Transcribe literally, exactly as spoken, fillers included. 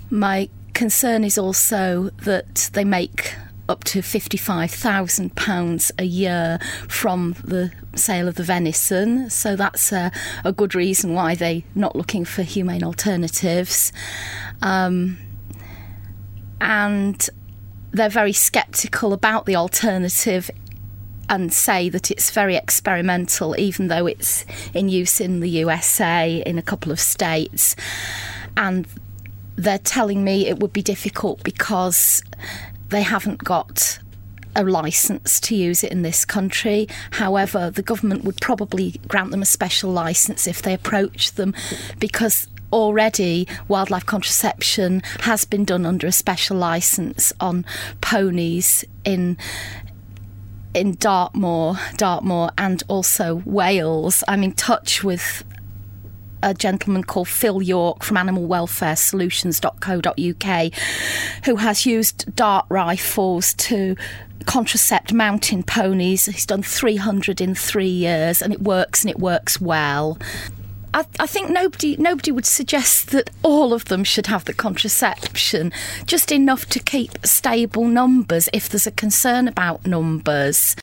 My concern is also that they make up to fifty-five thousand pounds a year from the sale of the venison, so that's a, a good reason why they're not looking for humane alternatives. Um, and they're very sceptical about the alternative and say that it's very experimental, even though it's in use in the U S A, in a couple of states. And they're telling me it would be difficult because they haven't got a licence to use it in this country. However, the government would probably grant them a special licence if they approach them, because already wildlife contraception has been done under a special licence on ponies in in Dartmoor, Dartmoor and also Wales. I'm in touch with a gentleman called Phil York from animal welfare solutions dot co dot uk, who has used dart rifles to contracept mountain ponies. He's done three hundred in three years, and it works, and it works well. I, I think nobody nobody would suggest that all of them should have the contraception, just enough to keep stable numbers if there's a concern about numbers.